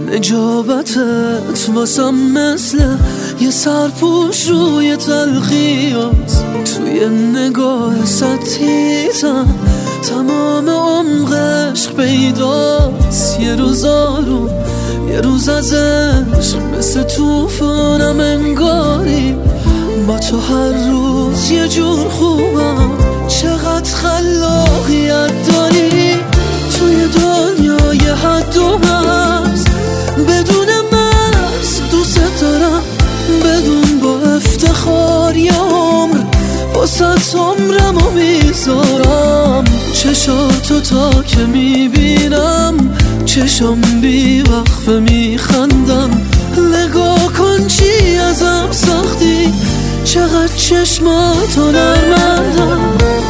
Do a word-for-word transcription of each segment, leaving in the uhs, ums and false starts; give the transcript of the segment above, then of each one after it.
نجابتت واسم مثل یه سرپوش روی تلخیات، توی نگاه ستیزم تمام عمق عشق پیداست. یه روز آروم یه روز از عشق مثل توفانم انگاری، با تو هر روز یه جور خوبم. چقدر خلاقیت داری توی دنیای حد و مرز، بدون مرز دوست دارم، بدون با افتخار یه عمر واسه عمرم و میذارم. چشاتو تا که میبینم چشم بی وقفه میخندم. نگاه کن چی ازم ساختی، چقدر چشماتو نرمندم.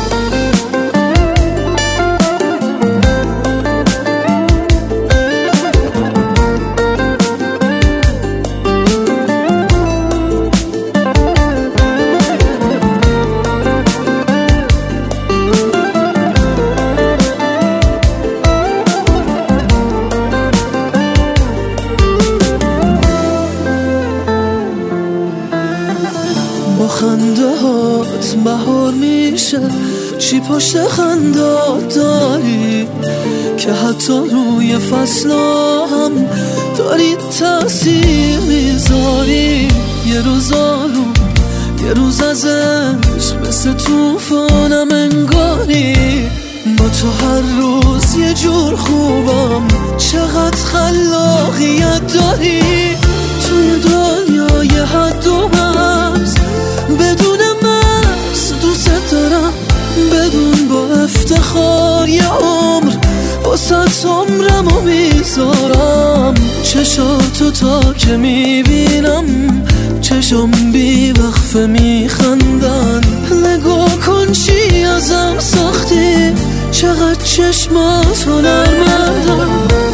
با خنده هات بهار میشه، چی پشت خندات داری که حتی روی فصلا هم داری تأثیر میذاری. یه روز آروم یه روز از عشق مثل توفانم انگاری، با تو هر روز یه جور خوبم. چقدر خلاقیت داری توی دنیای حد و مرز، بدون مرز دوست دارم، بدون با افتخار یه عمر واسه عمرم و میذارم. چشاتو تا که میبینم چشم بی وقفه میخندن. نگاه کن چی ازم ساختی، چقدر چشماتو نرمندم.